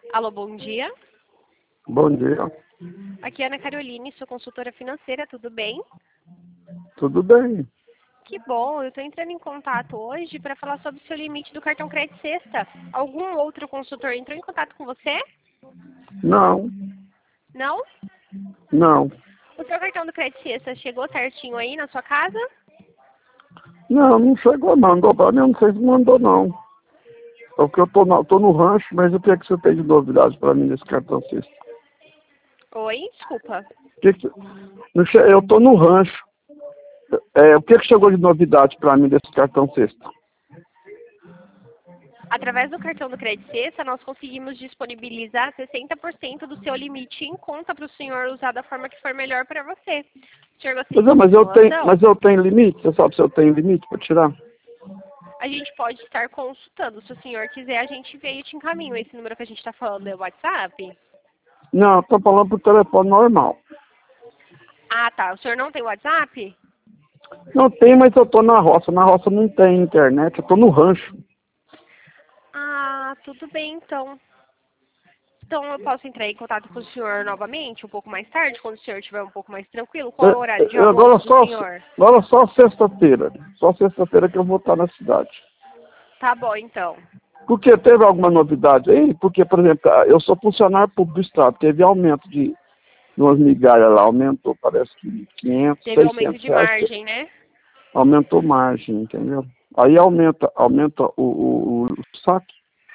Alô, bom dia. Bom dia. Aqui é Ana Caroline, sou consultora financeira, tudo bem? Tudo bem? Que bom, eu estou entrando em contato hoje para falar sobre o seu limite do cartão Crédito Sexta. Algum outro consultor entrou em contato com você? Não, Não? não. O seu cartão do Crédito Sexta chegou certinho aí na sua casa? Não chegou não. Mandou pra mim, eu não sei se mandou não. Porque eu tô no rancho, mas o que é que você tem de novidade pra mim nesse cartão sexta? Oi, desculpa. Eu tô no rancho. O que é que chegou de novidade pra mim desse cartão sexta? Através do cartão do Crédito Sexta, nós conseguimos disponibilizar 60% do seu limite em conta para o senhor usar da forma que for melhor para você. O senhor gostaria de Mas informação? eu tenho limite? Você sabe se eu tenho limite pra tirar? A gente pode estar consultando. Se o senhor quiser, a gente veio e te encaminho. Esse número que a gente está falando é o WhatsApp? Não, eu tô falando por telefone normal. Ah, tá. O senhor não tem WhatsApp? Não tem, mas eu tô na roça. Na roça não tem internet, eu tô no rancho. Ah, tudo bem, então. Então eu posso entrar em contato com o senhor novamente, um pouco mais tarde, quando o senhor estiver um pouco mais tranquilo? Qual é o horário de Agora almoço do senhor? só sexta-feira. Só sexta-feira que eu vou estar na cidade. Tá bom, então. Porque teve alguma novidade aí? Porque, por exemplo, eu sou funcionário público do Estado. Teve aumento de umas migalhas lá. Aumentou, parece que 500, Teve aumento 600 de reais. margem, né? Aumentou margem, entendeu? Aí aumenta o saque.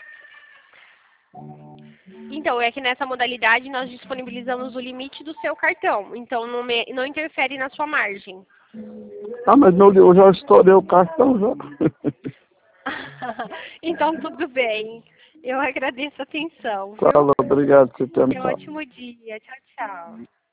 Então, é que nessa modalidade nós disponibilizamos o limite do seu cartão. Então, não interfere na sua margem. Ah, mas eu já estourei o cartão já. Então, tudo bem. Eu agradeço a atenção, viu? Fala, obrigado por ter Tenha um perguntado. ótimo dia. Tchau, tchau.